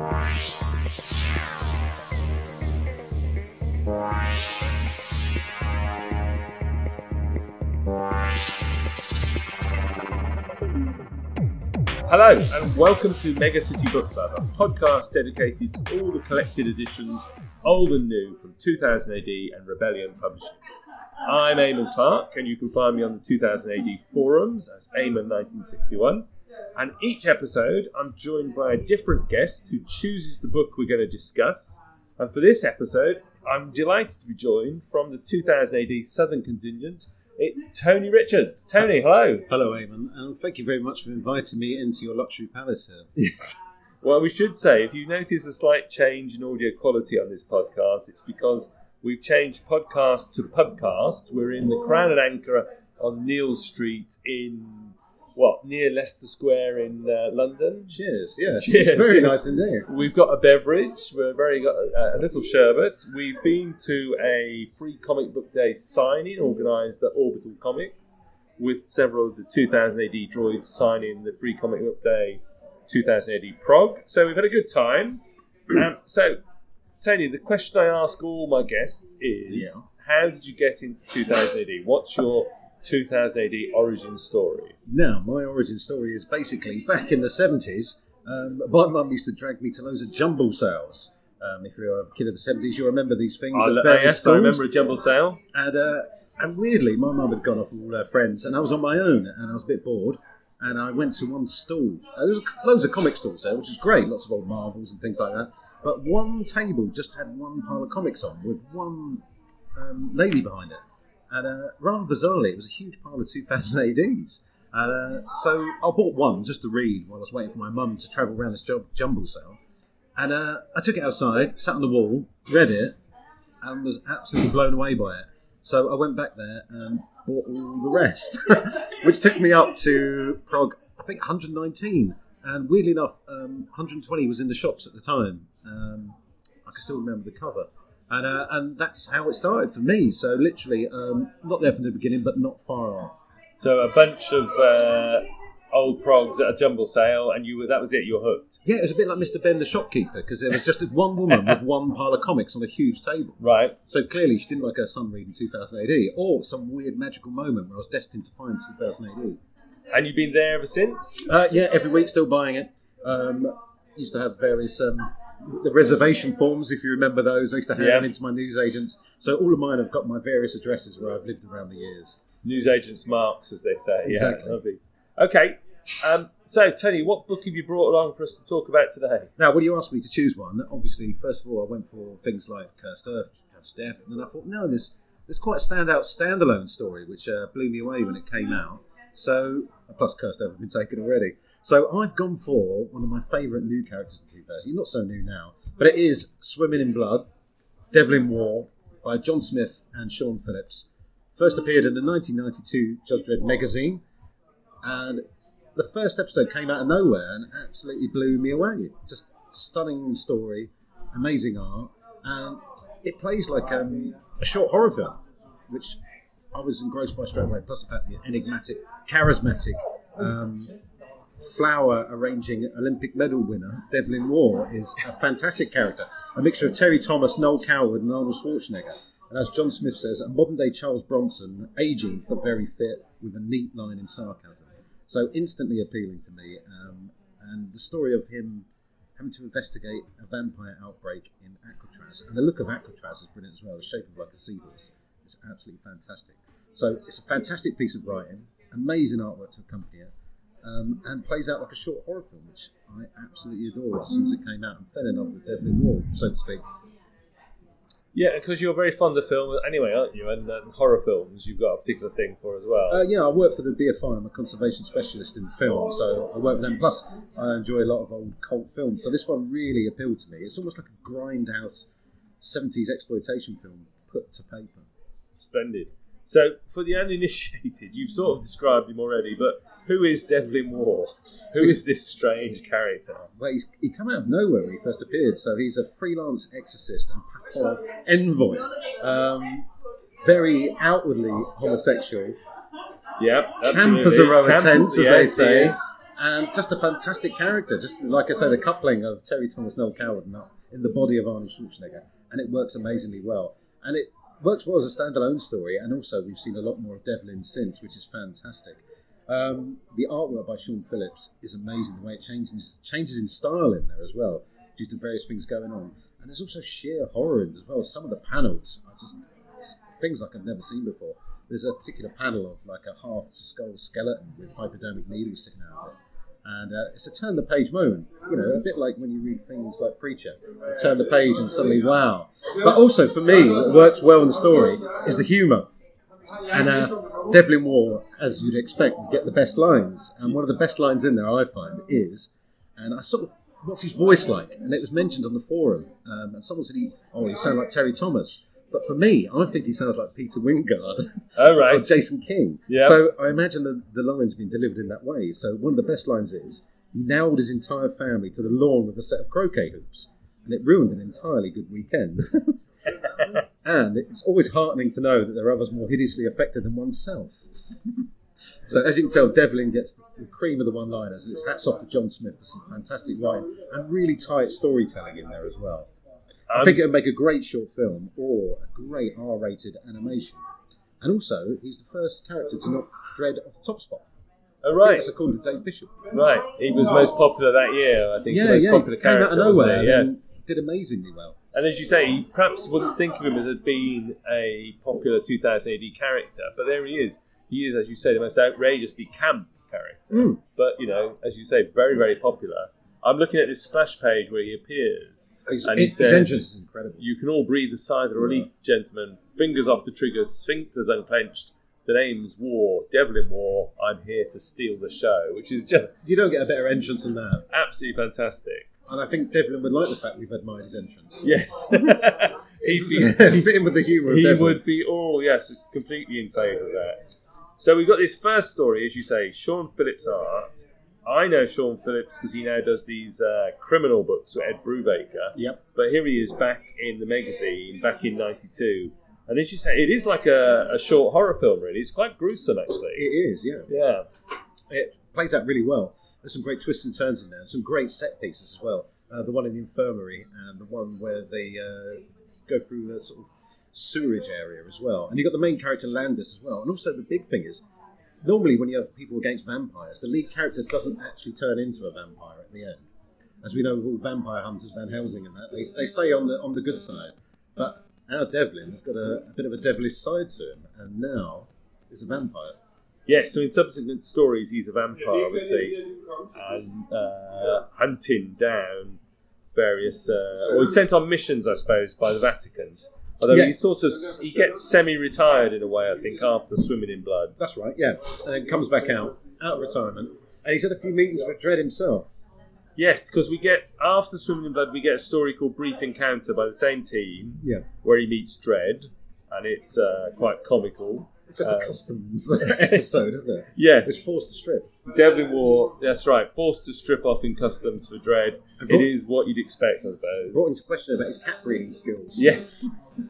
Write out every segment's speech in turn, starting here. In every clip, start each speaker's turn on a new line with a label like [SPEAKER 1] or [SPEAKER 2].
[SPEAKER 1] Hello and welcome to Mega City Book Club, a podcast dedicated to all the collected editions, old and new, from 2000 AD and Rebellion Publishing. I'm Eamon Clark, and you can find me on the 2000 AD forums as Eamon1961. And each episode, I'm joined by a different guest who chooses the book we're going to discuss. And for this episode, I'm delighted to be joined from the 2000 AD Southern contingent. It's Tony Richards. Tony, hello.
[SPEAKER 2] Hello, Eamon, and thank you very much for inviting me into your luxury palace here.
[SPEAKER 1] Yes. Well, we should say, if you notice a slight change in audio quality on this podcast, it's because we've changed podcast to pubcast. We're in the Crown and Anchor on Neal Street in, near Leicester Square in London.
[SPEAKER 2] Cheers, yes.
[SPEAKER 1] Cheers.
[SPEAKER 2] It's very nice indeed.
[SPEAKER 1] We've got a beverage. We've got a little sherbet. We've been to a free comic book day signing organised at Orbital Comics with several of the 2000 AD droids signing the free comic book day 2000 AD prog. So we've had a good time. So, Tony, the question I ask all my guests is, How did you get into 2000 AD? What's your 2000 AD origin story?
[SPEAKER 2] Now, my origin story is basically back in the 70s. My mum used to drag me to loads of jumble sales. If you're a kid of the 70s, you'll remember these things at various schools.
[SPEAKER 1] I remember a jumble sale.
[SPEAKER 2] And weirdly, my mum had gone off with all her friends, and I was on my own, and I was a bit bored. And I went to one stall. There was loads of comic stalls there, which was great, lots of old Marvels and things like that. But one table just had one pile of comics on, with one lady behind it. And rather bizarrely, it was a huge pile of 2000 ADs. So I bought one just to read while I was waiting for my mum to travel around this jumble sale. And I took it outside, sat on the wall, read it, and was absolutely blown away by it. So I went back there and bought all the rest, which took me up to prog, I think 119. And weirdly enough, 120 was in the shops at the time. I can still remember the cover. And that's how it started for me. So literally, not there from the beginning, but not far off.
[SPEAKER 1] So a bunch of old progs at a jumble sale, and that was it, you were hooked?
[SPEAKER 2] Yeah, it was a bit like Mr. Ben the shopkeeper, because there was just one woman with one pile of comics on a huge table.
[SPEAKER 1] Right.
[SPEAKER 2] So clearly she didn't like her son reading 2000 AD, or some weird magical moment where I was destined to find 2000 AD.
[SPEAKER 1] And you've been there ever since?
[SPEAKER 2] Yeah, every week still buying it. Used to have various... the reservation forms, if you remember those, I used to hand them into my newsagents. So all of mine have got my various addresses where I've lived around the years.
[SPEAKER 1] Newsagents marks, as they say.
[SPEAKER 2] Exactly.
[SPEAKER 1] Yeah, lovely. Okay. So, Tony, what book have you brought along for us to talk about today?
[SPEAKER 2] Now, when you asked me to choose one, obviously, first of all, I went for things like Cursed Earth, Cursed Death, and then I thought, no, there's quite a standalone story, which blew me away when it came out. So, plus Cursed Earth had been taken already. So I've gone for one of my favourite new characters in 2000. Not so new now, but it is Swimming in Blood, Devil in War, by John Smith and Sean Phillips. First appeared in the 1992 Judge Dredd magazine, and the first episode came out of nowhere and absolutely blew me away. Just stunning story, amazing art, and it plays like a short horror film, which I was engrossed by straight away, plus the fact that the enigmatic, charismatic, flower arranging Olympic medal winner, Devil in War, is a fantastic character. A mixture of Terry Thomas, Noel Coward and Arnold Schwarzenegger. And as John Smith says, a modern day Charles Bronson, aging but very fit, with a neat line in sarcasm. So instantly appealing to me. And the story of him having to investigate a vampire outbreak in Alcatraz. And the look of Alcatraz is brilliant as well, the shape of like a seahorse. It's absolutely fantastic. So it's a fantastic piece of writing, amazing artwork to accompany it. And plays out like a short horror film, which I absolutely adore since it came out and fell in love with Devil in War, so to speak.
[SPEAKER 1] Yeah, because you're very fond of film anyway, aren't you? And horror films you've got a particular thing for as well.
[SPEAKER 2] Yeah, I work for the BFI. I'm a conservation specialist in film, so I work with them. Plus, I enjoy a lot of old cult films. So this one really appealed to me. It's almost like a grindhouse 70s exploitation film put to paper. Splendid.
[SPEAKER 1] So, for the uninitiated, you've sort of described him already, but who is Devil in War? Who is this strange character?
[SPEAKER 2] Well, he came out of nowhere when he first appeared, so he's a freelance exorcist and papal envoy. Very outwardly homosexual.
[SPEAKER 1] Yeah,
[SPEAKER 2] Camp as a row of tents, as they say. And just a fantastic character. Just like I say, the coupling of Terry Thomas, Noel Coward in the body of Arnold Schwarzenegger. And it works amazingly well. And it works well as a standalone story. And also, we've seen a lot more of Devlin since, which is fantastic. The artwork by Sean Phillips is amazing. The way it changes in style in there as well, due to various things going on. And there's also sheer horror in it as well. Some of the panels are just things like I've never seen before. There's a particular panel of like a half-skull skeleton with hypodermic needles sitting out of it. And it's a turn-the-page moment, a bit like when you read things like Preacher. You turn the page and suddenly, wow. But also, for me, what works well in the story is the humour. And Devlin War, as you'd expect, would get the best lines. And one of the best lines in there, I find, is, and I sort of, what's his voice like? And it was mentioned on the forum. And someone said, you sound like Terry Thomas. But for me, I think he sounds like Peter Wingard or Jason King. Yep. So I imagine the line's been delivered in that way. So one of the best lines is, he nailed his entire family to the lawn with a set of croquet hoops. And it ruined an entirely good weekend. And it's always heartening to know that there are others more hideously affected than oneself. So as you can tell, Devlin gets the cream of the one-liners. And it's hats off to John Smith for some fantastic writing and really tight storytelling in there as well. I think it would make a great short film or a great R-rated animation. And also, he's the first character to knock Dredd off the top spot.
[SPEAKER 1] Oh, right.
[SPEAKER 2] That's according to Dave Bishop.
[SPEAKER 1] Right. He was most popular that year, I think. The most popular character.
[SPEAKER 2] Came out of nowhere. Yes. Did amazingly well.
[SPEAKER 1] And as you say, you perhaps wouldn't think of him as being a popular 2000 AD character, but there he is. He is, as you say, the most outrageously camp character. But, as you say, very, very popular. I'm looking at this splash page where he appears, and he says, "His entrance is incredible. You can all breathe a sigh of relief, gentlemen. Fingers off the triggers, sphincters unclenched. The name's War, Devlin War. I'm here to steal the show," which is just...
[SPEAKER 2] You don't get a better entrance than that.
[SPEAKER 1] Absolutely fantastic.
[SPEAKER 2] And I think Devlin would like the fact we've admired his entrance.
[SPEAKER 1] Yes.
[SPEAKER 2] He'd fit in with the humour of Devlin.
[SPEAKER 1] He would be completely in favour of that. So we've got this first story, as you say, Sean Phillips art. I know Sean Phillips because he now does these criminal books with Ed Brubaker.
[SPEAKER 2] Yep.
[SPEAKER 1] But here he is back in the magazine, back in 92. And as you say, it is like a short horror film, really. It's quite gruesome, actually.
[SPEAKER 2] It is, yeah.
[SPEAKER 1] Yeah.
[SPEAKER 2] It plays out really well. There's some great twists and turns in there. Some great set pieces as well. The one in the infirmary and the one where they go through a sort of sewerage area as well. And you've got the main character, Landis, as well. And also the big thing is, normally when you have people against vampires, the lead character doesn't actually turn into a vampire at the end. As we know with all vampire hunters, Van Helsing and that, they stay on the good side. But our Devlin has got a bit of a devilish side to him, and now is a vampire. Yes, so in subsequent stories he's a vampire, obviously, and hunting down various... or he's sent on missions, I suppose, by the Vatican. Although he gets semi-retired in a way, I think, after Swimming in Blood. That's right, yeah. And then comes back out of retirement. And he's had a few meetings with Dredd himself.
[SPEAKER 1] Yes, because after Swimming in Blood, we get a story called Brief Encounter by the same team,
[SPEAKER 2] yeah,
[SPEAKER 1] where he meets Dredd, and it's quite comical.
[SPEAKER 2] It's just a customs episode, isn't it?
[SPEAKER 1] Yes.
[SPEAKER 2] It's forced to strip.
[SPEAKER 1] Devlin War, that's right, forced to strip off in customs for Dredd. It is what you'd expect, I suppose.
[SPEAKER 2] Brought into question about his cat breeding skills.
[SPEAKER 1] Yes.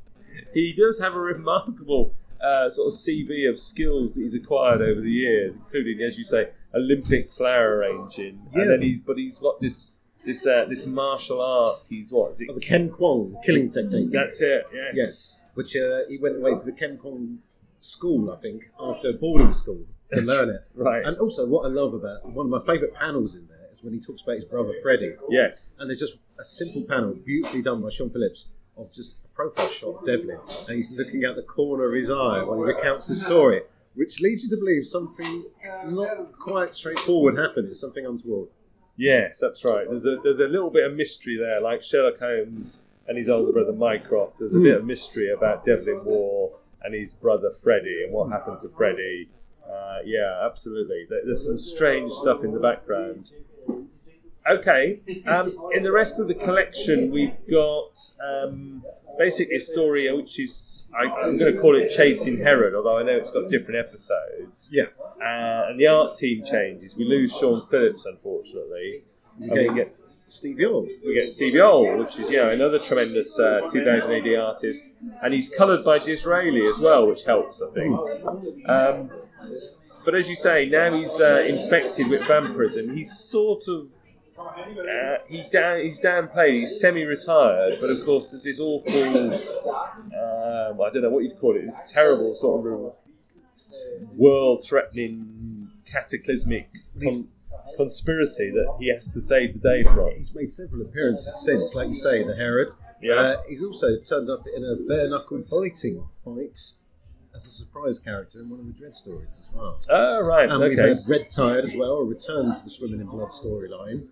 [SPEAKER 1] He does have a remarkable sort of CV of skills that he's acquired over the years, including, as you say, Olympic flower arranging. Yeah. And then he's got this martial art. He's what is it?
[SPEAKER 2] The Ken Kwong killing technique.
[SPEAKER 1] That's it. Yes.
[SPEAKER 2] Yes. Which he went away to the Ken Kwong school, I think, after boarding school to learn it.
[SPEAKER 1] Right.
[SPEAKER 2] And also, what I love about one of my favourite panels in there is when he talks about his brother Freddie.
[SPEAKER 1] Yes.
[SPEAKER 2] And there's just a simple panel, beautifully done by Sean Phillips, of just a profile shot of Devlin, and he's looking out the corner of his eye while he recounts the story, which leads you to believe something not quite straightforward happened. It's something untoward.
[SPEAKER 1] Yes, that's right. There's a little bit of mystery there, like Sherlock Holmes and his older brother Mycroft. There's a bit of mystery about Devlin War and his brother Freddie and what happened to Freddie. Yeah, absolutely. There's some strange stuff in the background. Okay, in the rest of the collection we've got basically a story which is, I'm going to call it Chasing Herod, although I know it's got different episodes.
[SPEAKER 2] Yeah.
[SPEAKER 1] And the art team changes. We lose Sean Phillips, unfortunately.
[SPEAKER 2] Okay. And we get Steve Yoll.
[SPEAKER 1] We get Steve Yoll, which is another tremendous 2000 AD artist. And he's coloured by Disraeli as well, which helps, I think. But as you say, now he's infected with vampirism. He's sort of he's downplayed. He's semi-retired, but of course there's this awful I don't know what you'd call it. This terrible sort of world-threatening, cataclysmic conspiracy that he has to save the day from.
[SPEAKER 2] He's made several appearances since, like you say, the Herod.
[SPEAKER 1] Yeah.
[SPEAKER 2] He's also turned up in a bare-knuckle biting fight as a surprise character in one of the Dredd stories as well.
[SPEAKER 1] Oh, right,
[SPEAKER 2] and
[SPEAKER 1] okay.
[SPEAKER 2] we've had Red Tide as well, a return to the Swimming in Blood storyline.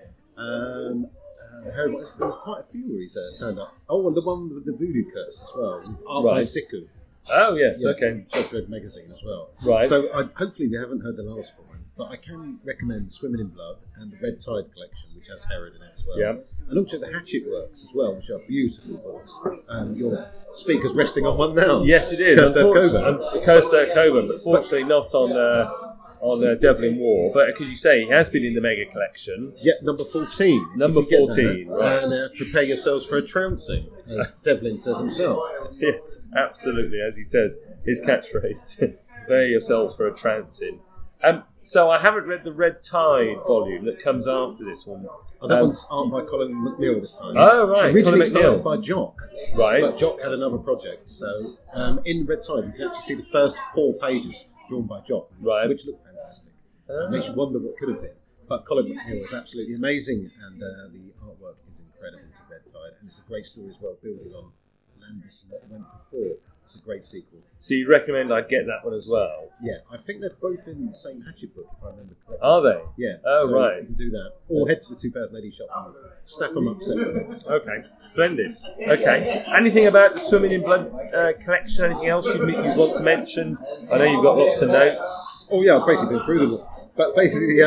[SPEAKER 2] There's been quite a few where he's turned up. Oh, and the one with the voodoo curse as well, with Art by Siku.
[SPEAKER 1] Oh, yes, okay.
[SPEAKER 2] Judge Dredd magazine as well.
[SPEAKER 1] Right.
[SPEAKER 2] So hopefully we haven't heard the last one, but I can recommend Swimming in Blood and the Red Tide collection, which has Herod in it as well.
[SPEAKER 1] Yeah.
[SPEAKER 2] And also the Hatchet works as well, which are beautiful books. Your speaker's resting on one now.
[SPEAKER 1] Yes, it is.
[SPEAKER 2] Kirst Coburn.
[SPEAKER 1] Kirst Coburn, but fortunately not on Devil in War. But because you say he has been in the Mega Collection.
[SPEAKER 2] Yeah, number 14.
[SPEAKER 1] Number 14, right.
[SPEAKER 2] And prepare yourselves for a trouncing, as Devlin says himself.
[SPEAKER 1] Yes, absolutely. As he says, his catchphrase, prepare yourselves for a trouncing. So I haven't read the Red Tide volume that comes after this one.
[SPEAKER 2] Oh, that one's art by Colin McNeil this time.
[SPEAKER 1] Oh, right.
[SPEAKER 2] Originally
[SPEAKER 1] Colin
[SPEAKER 2] started
[SPEAKER 1] McNeil.
[SPEAKER 2] by Jock.
[SPEAKER 1] Right.
[SPEAKER 2] But Jock had another project. So in Red Tide, you can actually see the first 4 pages drawn by Jock, which look fantastic. It makes you wonder what could have been. But Colin McNeil is absolutely amazing, and the artwork is incredible to Red Tide. And it's a great story as well, building on Landis and what went before. It's a great sequel.
[SPEAKER 1] So you'd recommend I get that one as well?
[SPEAKER 2] Yeah, I think they're both in the same Hatchet book, if I remember correctly.
[SPEAKER 1] Are they?
[SPEAKER 2] Yeah.
[SPEAKER 1] Oh,
[SPEAKER 2] so
[SPEAKER 1] right.
[SPEAKER 2] You can do that. Or head to the 2000 AD shop and snap them up separately.
[SPEAKER 1] Okay, splendid. Okay, anything about the Swimming in Blood collection? Anything else you want to mention? I know you've got lots of notes.
[SPEAKER 2] Oh, yeah, I've basically been through them all. But basically,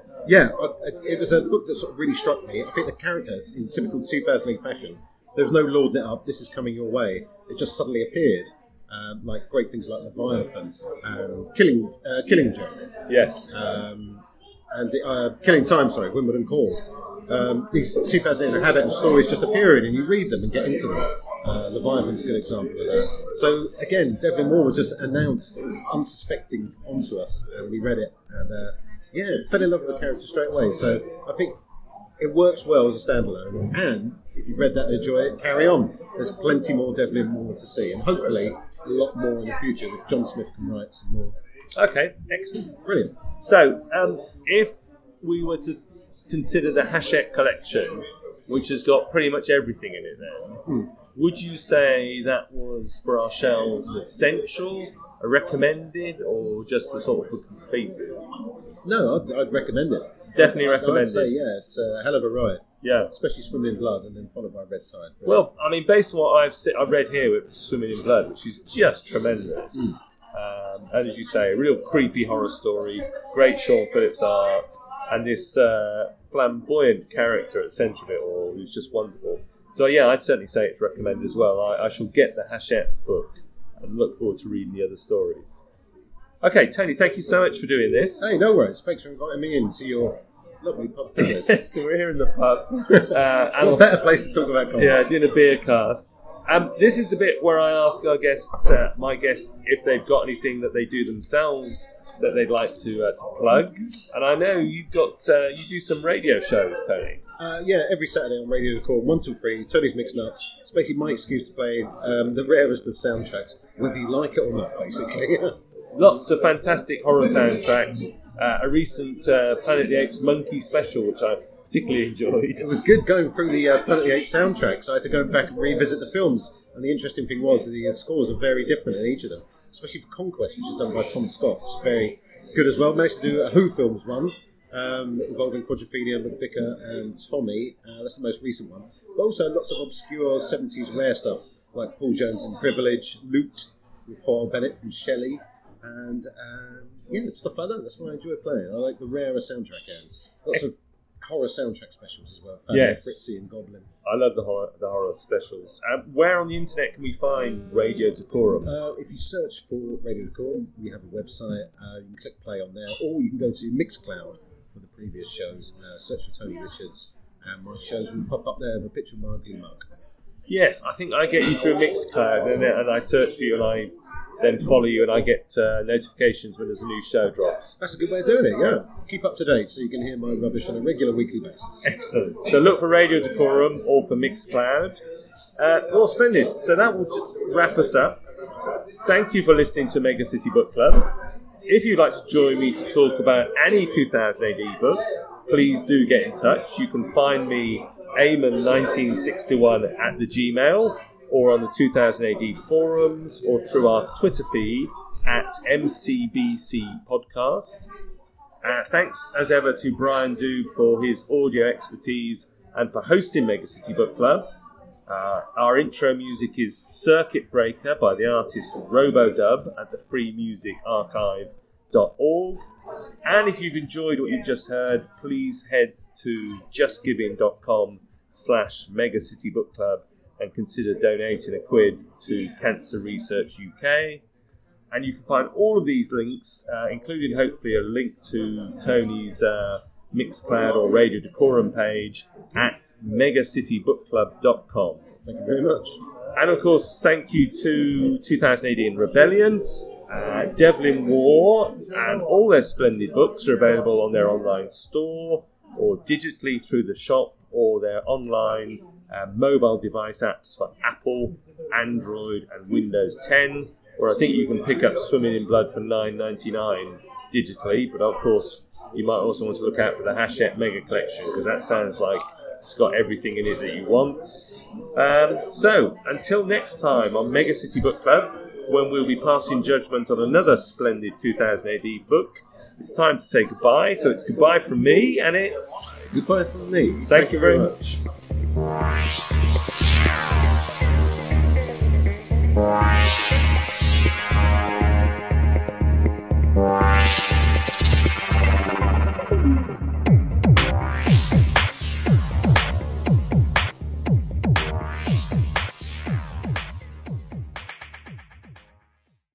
[SPEAKER 2] it was a book that sort of really struck me. I think the character, in typical 2000 AD fashion, there was no lording it up, this is coming your way. It just suddenly appeared. Like great things like Leviathan and Killing Joke.
[SPEAKER 1] Yes.
[SPEAKER 2] And Killing Time, Wimbledon Call. These 2000 AD habit and stories just appearing and you read them and get into them. Leviathan's a good example of that. So again, Devlin Moore was just announced sort of unsuspecting onto us and we read it and fell in love with the character straight away. So I think it works well as a standalone, and if you've read that and enjoy it, carry on. There's plenty more Devlin Moore to see, and hopefully a lot more in the future if John Smith can write some more.
[SPEAKER 1] Okay, excellent.
[SPEAKER 2] Brilliant.
[SPEAKER 1] So, if we were to consider the Hachette collection, which has got pretty much everything in it then, would you say that was for our shelves an essential, a recommended, or just a sort of for completers?
[SPEAKER 2] No, I'd recommend it.
[SPEAKER 1] Definitely recommend
[SPEAKER 2] I'd say,
[SPEAKER 1] it.
[SPEAKER 2] yeah, it's a hell of a ride.
[SPEAKER 1] Yeah.
[SPEAKER 2] Especially Swimming in Blood and then followed by Red Tide.
[SPEAKER 1] Well, I mean, based on what I've read here with Swimming in Blood, which is just tremendous. And as you say, a real creepy horror story, great Sean Phillips art, and this flamboyant character at the centre of it all, who's just wonderful. So yeah, I'd certainly say it's recommended as well. I shall get the Hachette book and look forward to reading the other stories. Okay, Tony, thank you so much for doing this.
[SPEAKER 2] Hey, no worries. Thanks for inviting me into your lovely pub.
[SPEAKER 1] Yes, so we're here in the pub.
[SPEAKER 2] What better place to talk about comics?
[SPEAKER 1] Yeah, doing a beer cast. This is the bit where I ask our guests, my guests, if they've got anything that they do themselves that they'd like to plug. And I know you've got you do some radio shows, Tony.
[SPEAKER 2] Yeah, every Saturday on Radio The Call, 1 till 3, Tony's Mixed Nuts. It's basically my excuse to play the rarest of soundtracks, whether you like it or not, basically.
[SPEAKER 1] Lots of fantastic horror soundtracks. A recent Planet of the Apes Monkey special, which I particularly enjoyed.
[SPEAKER 2] It was good going through the Planet of the Apes soundtracks. I had to go back and revisit the films. And the interesting thing was that the scores are very different in each of them, especially for Conquest, which is done by Tom Scott, which is very good as well. Managed to do a Who Films one, involving Quadrophenia, McVicker and Tommy. That's the most recent one. But also lots of obscure 70s rare stuff, like Paul Jones in Privilege, Loot with Hoyle Bennett from Shelley, and stuff like that. That's what I enjoy playing. I like the rarer soundtrack end. Lots of horror soundtrack specials as well.
[SPEAKER 1] Yes.
[SPEAKER 2] Fritzy and Goblin.
[SPEAKER 1] I love the horror specials. Where on the internet can we find Radio Decorum?
[SPEAKER 2] If you search for Radio Decorum, we have a website. You can click play on there, or you can go to Mixcloud for the previous shows. Search for Tony Richards, and my shows will pop up there with a picture of my ugly mug.
[SPEAKER 1] Yes, I think I get you through Mixcloud, and I search for you, and then follow you and I get notifications when there's a new show drops.
[SPEAKER 2] That's a good way of doing it, yeah. Keep up to date so you can hear my rubbish on a regular weekly basis.
[SPEAKER 1] Excellent. So look for Radio Decorum or for Mixcloud. Well, splendid. So that will wrap us up. Thank you for listening to Mega City Book Club. If you'd like to join me to talk about any 2000 AD book, please do get in touch. You can find me, Eamon1961 at the Gmail, or on the 2000 AD forums, or through our Twitter feed at MCBC Podcast. Thanks as ever to Brian Doob for his audio expertise and for hosting Mega City Book Club. Our intro music is Circuit Breaker by the artist Robodub at the freemusicarchive.org. And if you've enjoyed what you've just heard, please head to justgiving.com/Mega City Book Club and consider donating £1 to Cancer Research UK. And you can find all of these links, including hopefully a link to Tony's Mixcloud or Radio Decorum page at megacitybookclub.com.
[SPEAKER 2] Thank you very much.
[SPEAKER 1] And of course, thank you to 2000 AD and Rebellion, Devlin War, and all their splendid books are available on their online store or digitally through the shop or their online mobile device apps for Apple, Android and Windows 10, or I think you can pick up Swimming in Blood for $9.99 digitally, but of course you might also want to look out for the Hachette Mega Collection because that sounds like it's got everything in it that you want. So, until next time on Mega City Book Club, when we'll be passing judgment on another splendid 2000 AD book, it's time to say goodbye. So it's goodbye from me, and it's...
[SPEAKER 2] Goodbye from me.
[SPEAKER 1] Thank you very much.